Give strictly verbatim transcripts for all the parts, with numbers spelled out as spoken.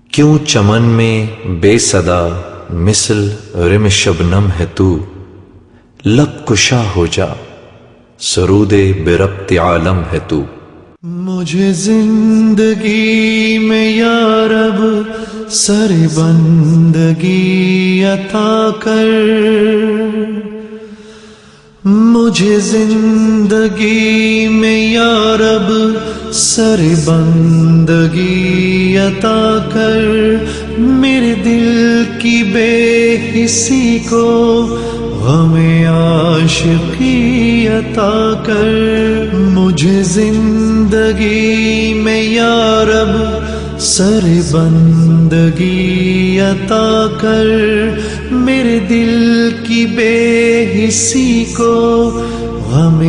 کیوں چمن میں بے صدا مثل رم شبنم ہے تو، لب کشا ہو جا سرود بربط عالم ہے تو۔ مجھے زندگی میں یا رب سر بندگی عطا کر، مجھے زندگی میں یا رب سر بندگی عطا کر، میرے دل کی بے حسی کو غم عاشقی عطا کر، مجھے زندگی میں یا رب سر بندگی عطا کر، میرے دل کی بے حسی کو غم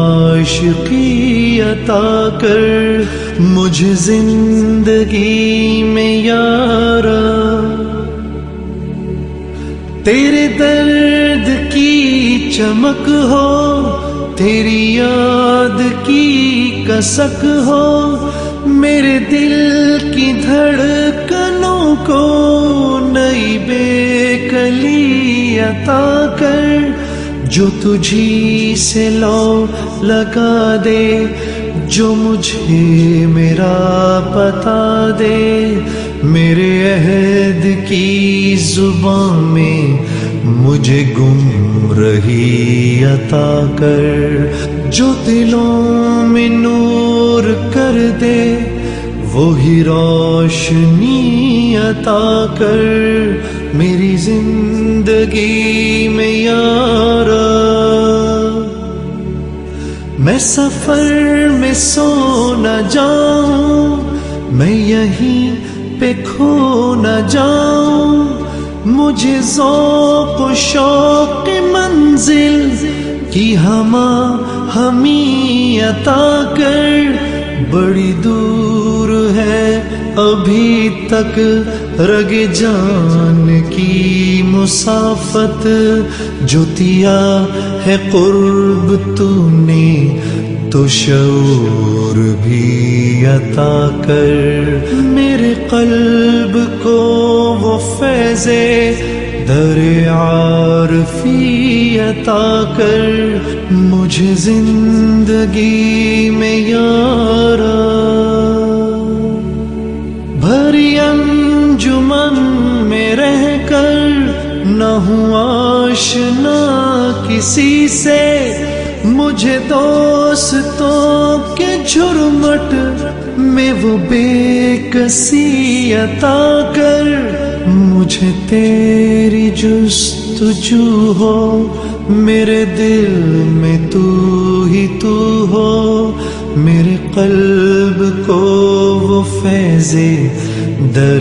عاشقی عطا کر، مجھے زندگی میں یا رب تیرے درد کی چمک ہو، تیری یاد کی کسک ہو، میرے دل کی دھڑکنوں کو نئی بے کلی عطا کر، جو تجھی سے لو لگا دے، جو مجھے میرا پتا دے، میرے عہد کی زبان میں مجھے گم رہی عطا کر، جو دلوں میں نور کر دے وہی روشنی عطا کر، میری زندگی میں یا رب میں سفر میں سو نہ جاؤں، میں یہیں پہ کھو نہ جاؤں، مجھے ذوق و شوق منزل کی ہما ہمی عطا کر، بڑی دور ہے ابھی تک رگ جان کی مسافت، جو دیا ہے قرب تو نے تو شعور بھی عطا کر، میرے قلب کو وہ فیض در عارفی عطا کر، مجھے زندگی میں یا رب بھری انجمن میں رہ کر نہ ہوں آشنا کسی سے، مجھے دوستوں کے جھرمٹ میں وہ بے کسی عطا کر، مجھے تیری جستجو ہو، میرے دل میں تو ہی تو ہو، میرے قلب کو وہ فیض در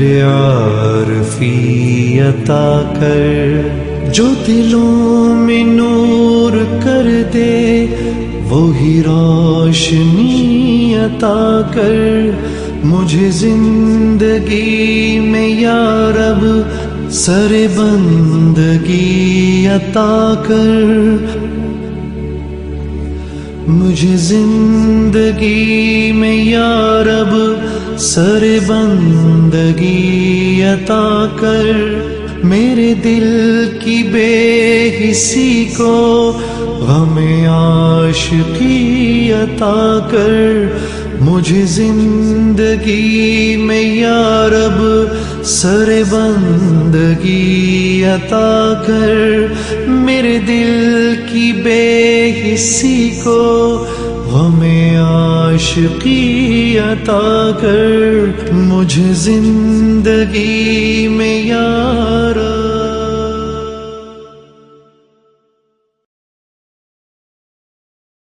عارفی عطا کر، جو دلوں میں نور کر دے وہی روشنی عطا کر، مجھے زندگی میں یا رب سر بندگی عطا کر، مجھے زندگی میں یا رب سر بندگی عطا کر، میرے دل کی بے حسی کو غم عاشقی عطا کر، مجھے زندگی میں یا رب سر بندگی عطا کر، میرے دل کی بے حسی کو غم عاشقی عطا کر، مجھے زندگی میں یا